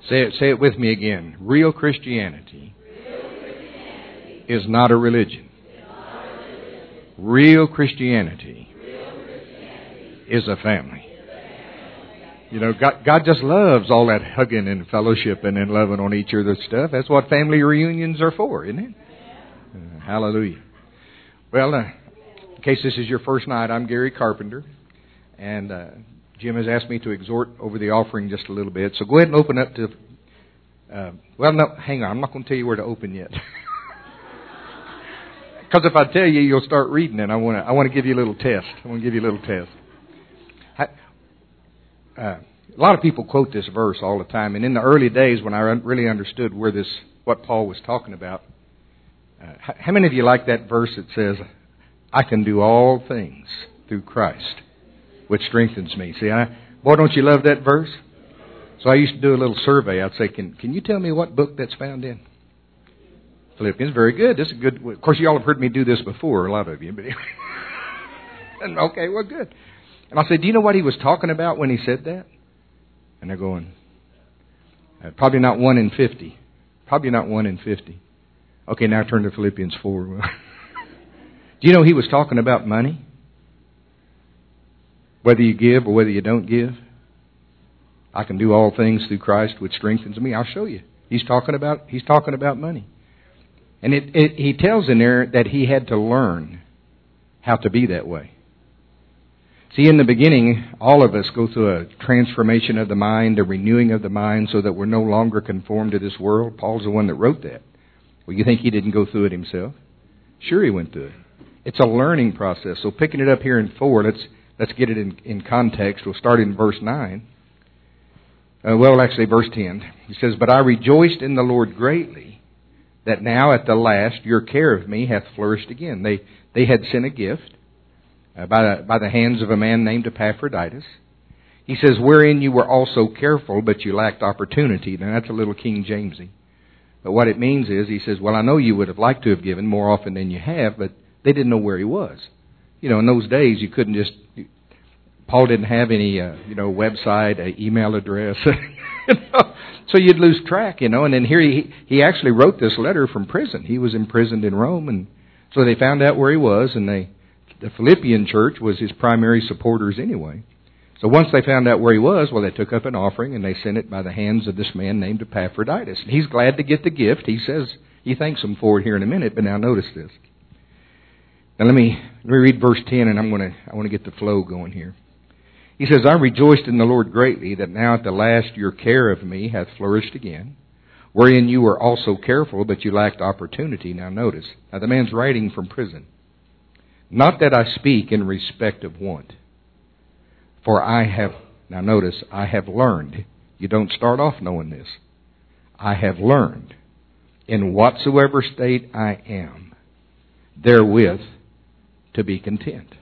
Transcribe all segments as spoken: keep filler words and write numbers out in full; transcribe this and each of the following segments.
Say it, say it with me again. Real Christianity, Real Christianity is not a religion. is not a religion. Real Christianity, Real Christianity is a family. is a family. You know, God, God just loves all that hugging and fellowshipping and loving on each other stuff. That's what family reunions are for, isn't it? Uh, hallelujah. Well, uh, in case this is your first night, I'm Gary Carpenter. And uh, Jim has asked me to exhort over the offering just a little bit. So go ahead and open up to... Uh, well, no, hang on. I'm not going to tell you where to open yet. Because if I tell you, you'll start reading it. I want to I want to give you a little test. I want to give you a little test. I, uh, a lot of people quote this verse all the time. And in the early days when I really understood where this, what Paul was talking about, uh, how many of you like that verse that says, I can do all things through Christ, which strengthens me? See, I, boy, don't you love that verse? So I used to do a little survey. I'd say, can can you tell me what book that's found in? Philippians. Very good. This is good. Of course, you all have heard me do this before, a lot of you. But and okay, well, good. And I said, do you know what he was talking about when he said that? And they're going, uh, probably not one in fifty. Probably not one in fifty. Okay, now turn to Philippians four. Do you know he was talking about money? Whether you give or whether you don't give. I can do all things through Christ which strengthens me. I'll show you. He's talking about he's talking about money. And it, it, he tells in there that he had to learn how to be that way. See, in the beginning, all of us go through a transformation of the mind, a renewing of the mind, so that we're no longer conformed to this world. Paul's the one that wrote that. Well, you think he didn't go through it himself? Sure, he went through it. It's a learning process. So picking it up here in four, let's let's get it in, in context. We'll start in verse nine. Uh, well, actually, verse ten. He says, But I rejoiced in the Lord greatly, that now at the last your care of me hath flourished again. They they had sent a gift uh, by, the, by the hands of a man named Epaphroditus. He says, wherein you were also careful, but you lacked opportunity. Now, that's a little King Jamesy. But what it means is, he says, well, I know you would have liked to have given more often than you have, but they didn't know where he was. You know, in those days, you couldn't just... Paul didn't have any, uh, you know, website, uh, email address. you know? So you'd lose track, you know. And then here he he actually wrote this letter from prison. He was imprisoned in Rome, and so they found out where he was, and they the Philippian church was his primary supporters anyway. So once they found out where he was, well, they took up an offering, and they sent it by the hands of this man named Epaphroditus. And he's glad to get the gift. He says he thanks him for it here in a minute, but now notice this. Now let me let me read verse ten, and I'm going to I want to get the flow going here. He says, I rejoiced in the Lord greatly, that now at the last your care of me hath flourished again, wherein you were also careful, but you lacked opportunity. Now notice, now the man's writing from prison. Not that I speak in respect of want, for I have, now notice, I have learned. You don't start off knowing this. I have learned, in whatsoever state I am, therewith to be content.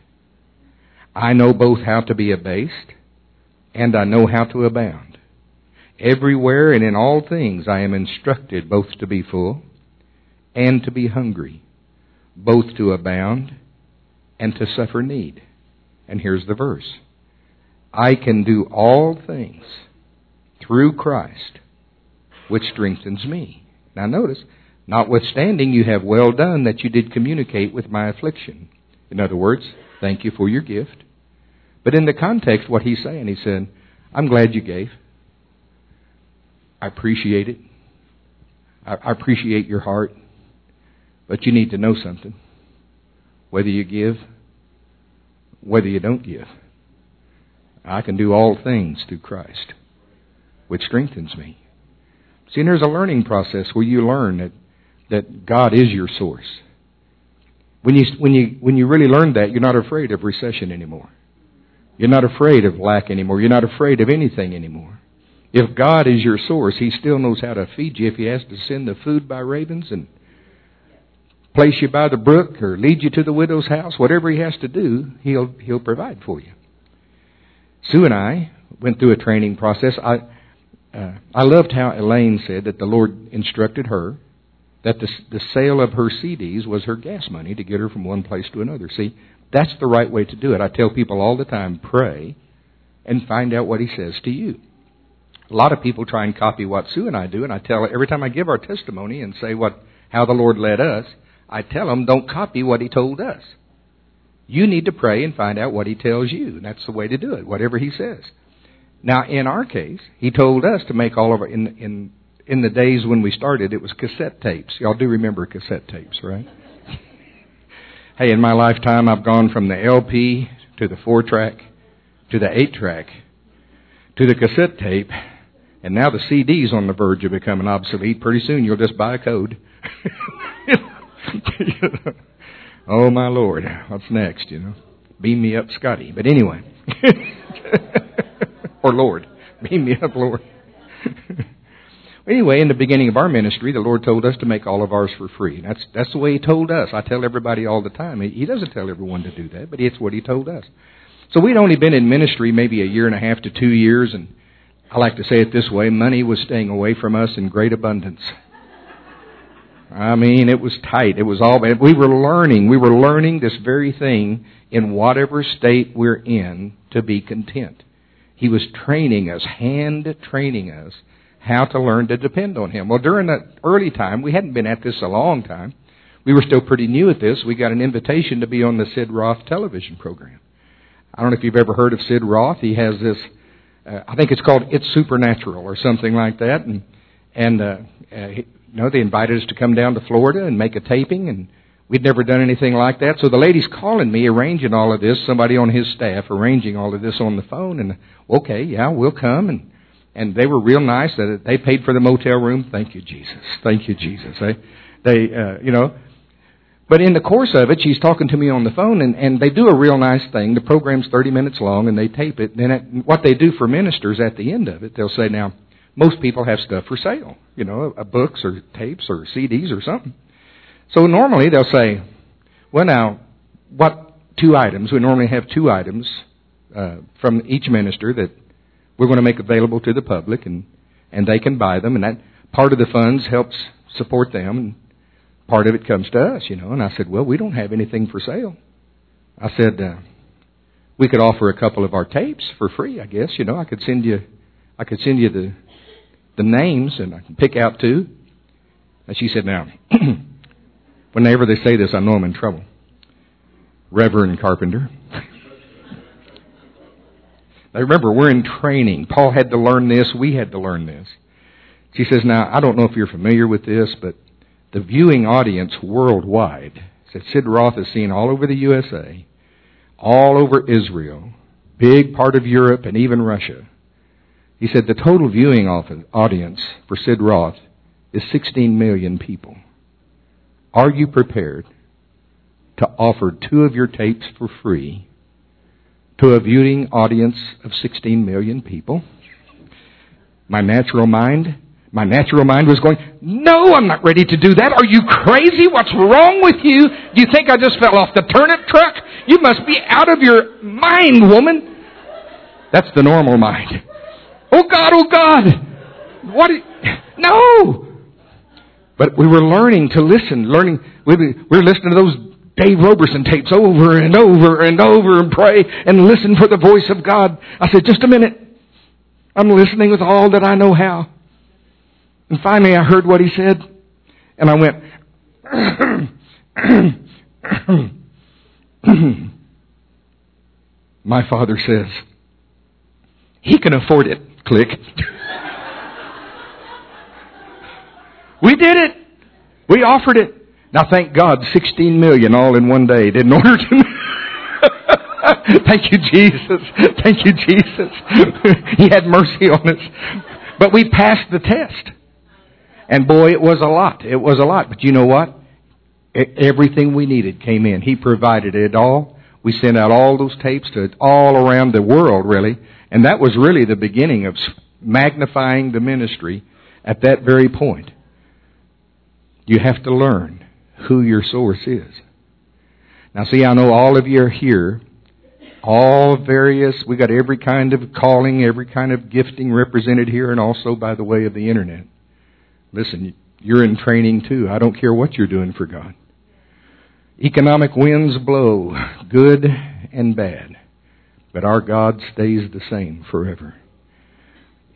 I know both how to be abased, and I know how to abound. Everywhere and in all things I am instructed both to be full and to be hungry, both to abound and to suffer need. And here's the verse. I can do all things through Christ, which strengthens me. Now notice, notwithstanding you have well done that you did communicate with my affliction. In other words, thank you for your gift. But in the context, what he's saying, he said, I'm glad you gave. I appreciate it. I, I appreciate your heart. But you need to know something. Whether you give, whether you don't give, I can do all things through Christ, which strengthens me. See, and there's a learning process where you learn that, that God is your source. When you, when you, when you really learn that, you're not afraid of recession anymore. You're not afraid of lack anymore. You're not afraid of anything anymore. If God is your source, He still knows how to feed you. If He has to send the food by ravens and place you by the brook or lead you to the widow's house, whatever He has to do, He'll He'll provide for you. Sue and I went through a training process. I uh, I loved how Elaine said that the Lord instructed her that the, the sale of her C Ds was her gas money to get her from one place to another. See, that's the right way to do it. I tell people all the time, pray and find out what He says to you. A lot of people try and copy what Sue and I do, and I tell every time I give our testimony and say what how the Lord led us, I tell them, don't copy what He told us. You need to pray and find out what He tells you. And that's the way to do it, whatever He says. Now, in our case, He told us to make all of our, in, in, in the days when we started, it was cassette tapes. Y'all do remember cassette tapes, right? Hey, in my lifetime, I've gone from the L P to the four-track to the eight-track to the cassette tape, and now the C D's on the verge of becoming obsolete. Pretty soon, you'll just buy a code. Oh, my Lord. What's next, you know? Beam me up, Scotty. But anyway. Or Lord. Beam me up, Lord. Anyway, in the beginning of our ministry, the Lord told us to make all of ours for free. That's that's the way He told us. I tell everybody all the time. He doesn't tell everyone to do that, but it's what He told us. So we'd only been in ministry maybe a year and a half to two years, and I like to say it this way, money was staying away from us in great abundance. I mean, it was tight. It was all, we were learning. We were learning this very thing in whatever state we're in to be content. He was training us, hand training us, how to learn to depend on Him. Well, during that early time, we hadn't been at this a long time. We were still pretty new at this. We got an invitation to be on the Sid Roth television program. I don't know if you've ever heard of Sid Roth. He has this, uh, I think it's called It's Supernatural or something like that. And, and uh, uh, he, you know, they invited us to come down to Florida and make a taping, and we'd never done anything like that. So the lady's calling me, arranging all of this, somebody on his staff arranging all of this on the phone. And, okay, yeah, we'll come. And and they were real nice. That they paid for the motel room. Thank you, Jesus. Thank you, Jesus. They, they uh, you know. But in the course of it, she's talking to me on the phone, and, and they do a real nice thing. The program's thirty minutes long, and they tape it. And then at, what they do for ministers at the end of it, they'll say, now, most people have stuff for sale, you know, uh, books or tapes or C Ds or something. So normally they'll say, well, now, what two items? We normally have two items uh, from each minister that we're going to make available to the public, and, and they can buy them. And that part of the funds helps support them, and part of it comes to us, you know. And I said, well, we don't have anything for sale. I said, uh, we could offer a couple of our tapes for free, I guess. You know, I could send you, I could send you the the names, and I can pick out two. And she said, now, whenever they say this, I know I'm in trouble. Reverend Carpenter. Now remember, we're in training. Paul had to learn this. We had to learn this. She says, now, I don't know if you're familiar with this, but the viewing audience worldwide, said Sid Roth is seen all over the U S A, all over Israel, big part of Europe, and even Russia. He said the total viewing audience for Sid Roth is sixteen million people. Are you prepared to offer two of your tapes for free to a viewing audience of sixteen million people? My natural mind, my natural mind was going, no, I'm not ready to do that. Are you crazy? What's wrong with you? Do you think I just fell off the turnip truck? You must be out of your mind, woman. That's the normal mind. Oh, God, oh, God. What? You, no. But we were learning to listen, learning. We were listening to those Dave Roberson tapes over and over and over and pray and listen for the voice of God. I said, just a minute. I'm listening with all that I know how. And finally I heard what he said. And I went, my Father says, He can afford it. Click. We did it. We offered it. Now, thank God, sixteen million all in one day didn't order to. Thank you, Jesus. Thank you, Jesus. He had mercy on us. But we passed the test. And boy, it was a lot. It was a lot. But you know what? Everything we needed came in. He provided it all. We sent out all those tapes to all around the world, really. And that was really the beginning of magnifying the ministry at that very point. You have to learn who your source is. Now, see, I know all of you are here. All various, we got every kind of calling, every kind of gifting represented here, and also by the way of the internet. Listen, you're in training too. I don't care what you're doing for God. Economic winds blow, good and bad. But our God stays the same forever.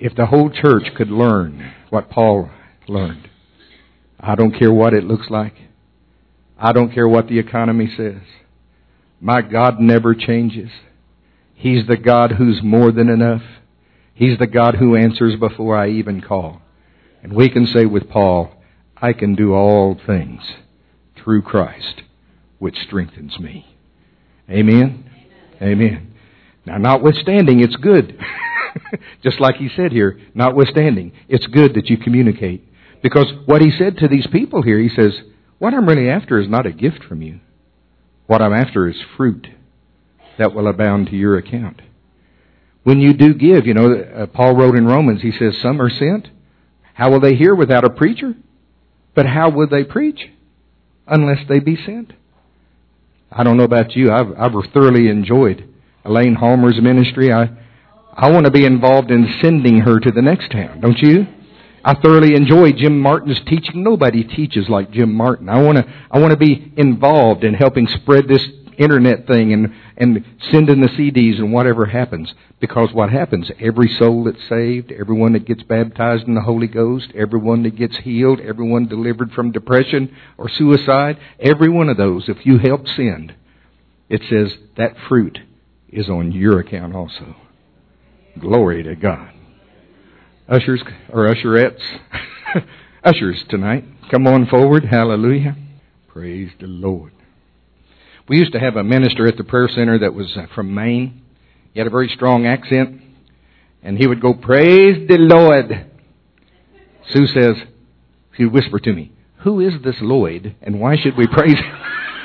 if the whole church could learn what Paul learned, I don't care what it looks like. I don't care what the economy says. My God never changes. He's the God who's more than enough. He's the God who answers before I even call. And we can say with Paul, I can do all things through Christ, which strengthens me. Amen? Amen. Amen. Now, notwithstanding, it's good. Just like he said here, notwithstanding, it's good that you communicate. Because what he said to these people here, he says, what I'm really after is not a gift from you. What I'm after is fruit that will abound to your account. When you do give, you know, uh, Paul wrote in Romans, he says, some are sent. How will they hear without a preacher? But how will they preach unless they be sent? I don't know about you. I've, I've thoroughly enjoyed Elaine Halmer's ministry. I, I want to be involved in sending her to the next town, don't you? I thoroughly enjoy Jim Martin's teaching. Nobody teaches like Jim Martin. I want to, I want to be involved in helping spread this internet thing and, and sending the C Ds and whatever happens. Because what happens, every soul that's saved, everyone that gets baptized in the Holy Ghost, everyone that gets healed, everyone delivered from depression or suicide, every one of those, if you help send, it says that fruit is on your account also. Glory to God. Ushers or usherettes, ushers tonight, come on forward. Hallelujah. Praise the Lord. We used to have a minister at the prayer center that was from Maine. He had a very strong accent, and he would go, praise the Lord. Sue says, she would whisper to me, who is this Lloyd, and why should we praise him?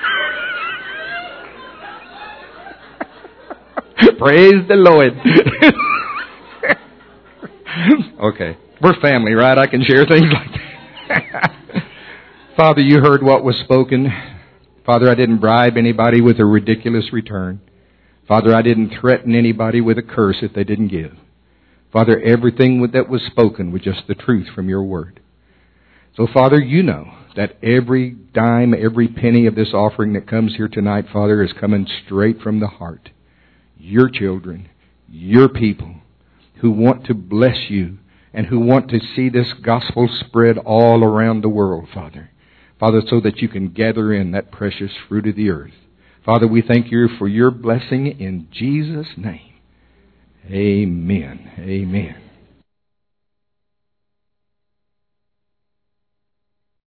Praise the Lord. Okay. We're family, right? I can share things like that. Father, you heard what was spoken. Father, I didn't bribe anybody with a ridiculous return. Father, I didn't threaten anybody with a curse if they didn't give. Father, everything that was spoken was just the truth from your word. So, Father, you know that every dime, every penny of this offering that comes here tonight, Father, is coming straight from the heart. Your children, your people, who want to bless you and who want to see this gospel spread all around the world, Father. Father, so that you can gather in that precious fruit of the earth. Father, we thank you for your blessing in Jesus' name. Amen. Amen.